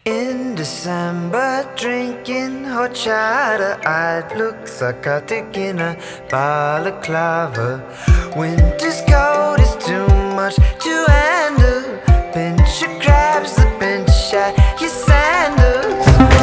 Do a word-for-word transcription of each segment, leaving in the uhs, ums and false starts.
In December, drinking horchata, I'd look psychotic in a balaclava. Winter's cold is too much to handle. Pincher grabs the bench at your sandals.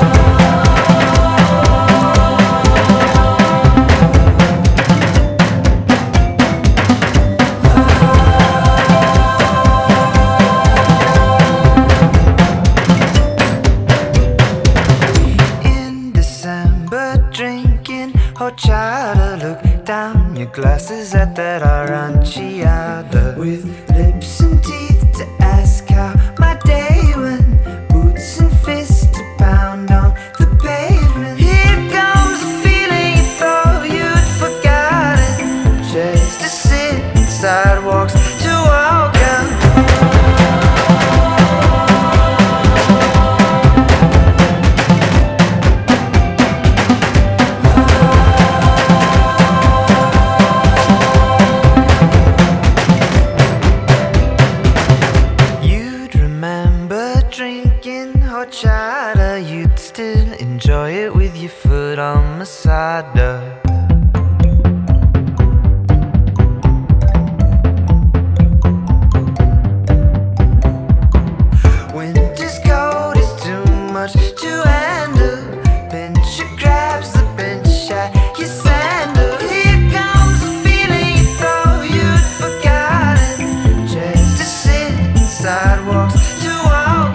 Drinking horchata, look down your glasses at that aranciata. With lips and teeth to ask how my day went, boots and fists to pound on the pavement. Here comes a feeling you thought you'd forgotten, just to sit in sidewalks to walk out. Drinking horchata, you'd still enjoy it with your foot on Masada. Winter's cold is too much to handle. Pincher grabs the bench at your sandal. Here comes a feeling you thought you'd forgotten, just to sit in sidewalks to walk.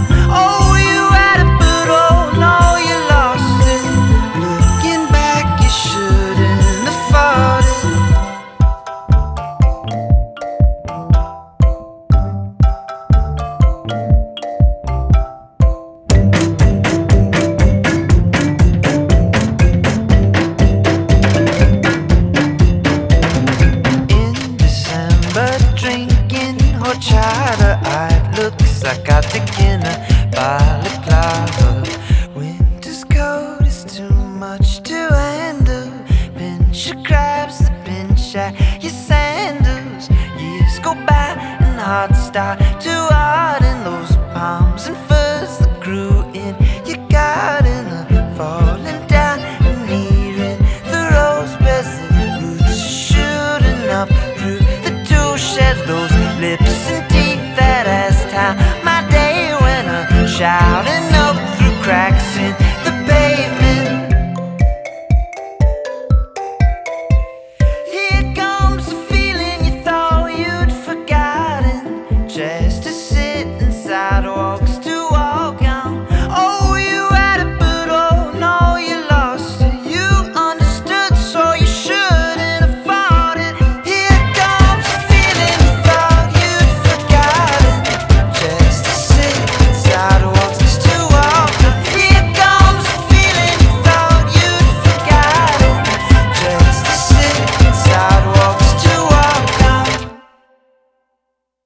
Drinking horchata, I'd look psychotic in a balaclava. Winter's cold is too much to handle. Pincher grabs the bench at your sandals. Years go by and hearts start to harden. Those palms and furs that grew in your garden are falling down and nearing the rose beds. The roots are shooting up through sheds, those lips and teeth that as time my day went on, shouting up through cracks in